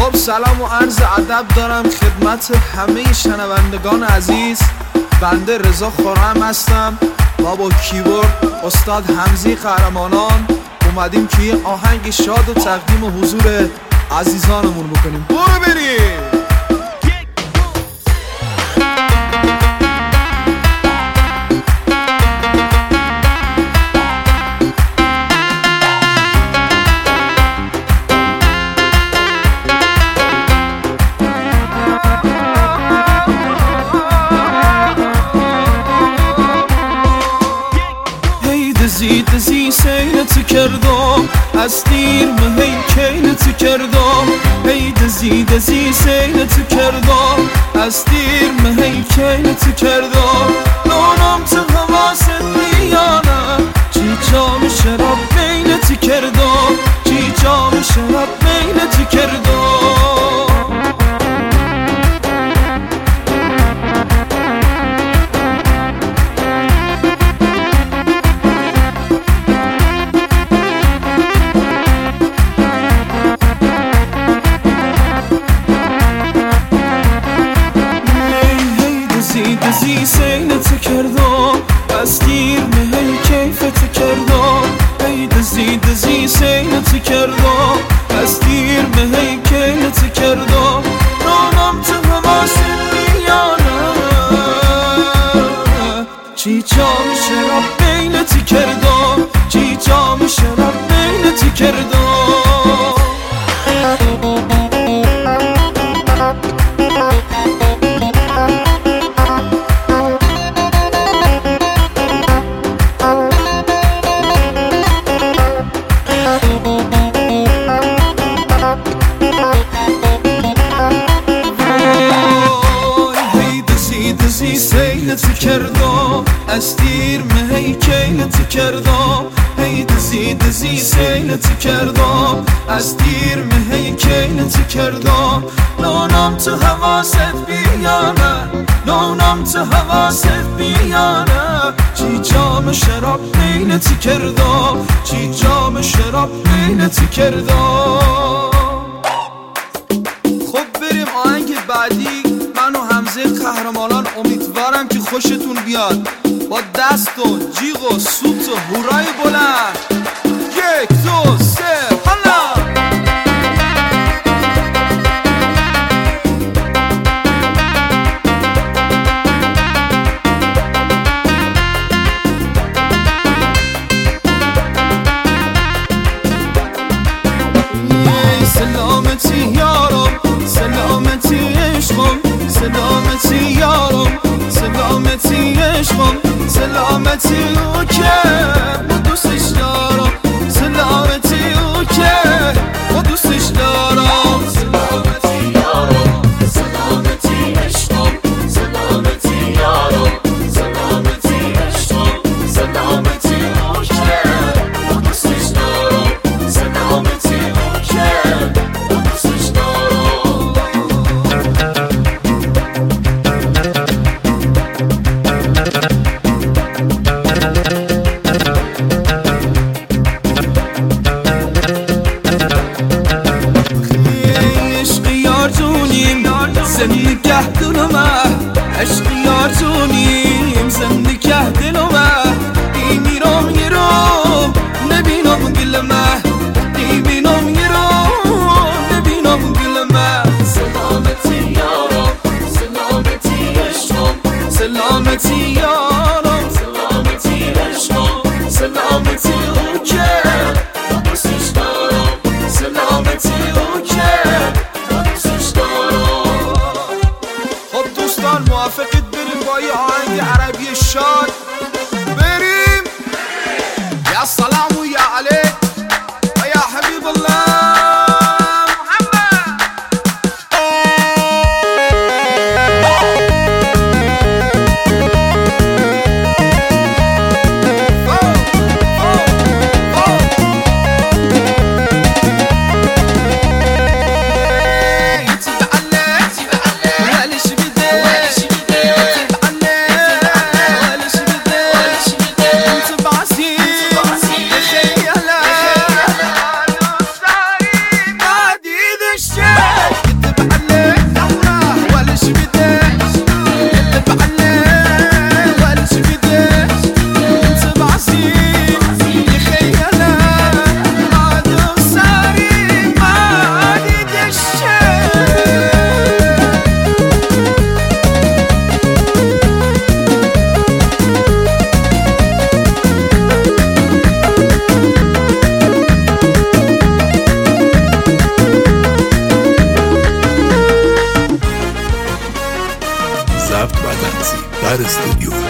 خب سلام و عرض ادب دارم خدمت همه شنوندگان عزیز. بنده رضا خرم هستم و با کیبورد استاد حمزی قهرمانان اومدیم که یه آهنگ شاد و تقدیم حضور عزیزانمون بکنیم. برو بریم. دزی سینت کردم از دیر مهی کینت کردم. هی دزی سینت کردم از دیر مهی کینت کردم. نونم تو حواست بیانه چی جام شراب بینت کردم. چی جام شراب بینت کردم. دزی سینت کردم از دیر مهی کیفت کردم. ای دزی سینت کردم از دیر مهی کیفت کردم. نامم تو حواست بیانه چی جام شراب بینت کردم. چی جام شراب بینت کردم. دزی سینت کردم از دیر مهی کینت کردم. هی دزی سینت کردم از دیر مهی کینت کردم. نونم تو حواست بیانه نونم تو حواست بیانه چی جام شراب بینت کردم. چی جام شراب بینت کردم. خب بریم آهنگ بعدی. من و حمزه قهرمانان امیدوارم که خوشتون بیاد. با دست و جیغ و سوت و هورای بلند 1 2 3 حالا. سلامتی یارم سلامتی عشقم سلامتی یارم سلامتی عشقم سلامتی او که با دوستش دارم. سلامتی او که با دوستش دارم. سلامتی یارم سلامتی عشقم سلامتی یارم سلامتی عشقم سلامتی او که با دوستش دارم. سلامتی او که با دوستش دارم. زنده دلمه عشق یار جونیم زنده دلمه. میرم یرم نبینم گلمه میبینم یرم نبینم گلمه. سلامتی یارم سلامتی عشقم سلامتی یارم سلامتی عشقم سلامتی او که با دوستش دارم. سلامتی او که با دوستش دارم. خب دوستان موافقید بریم با یه آهنگ استودیو.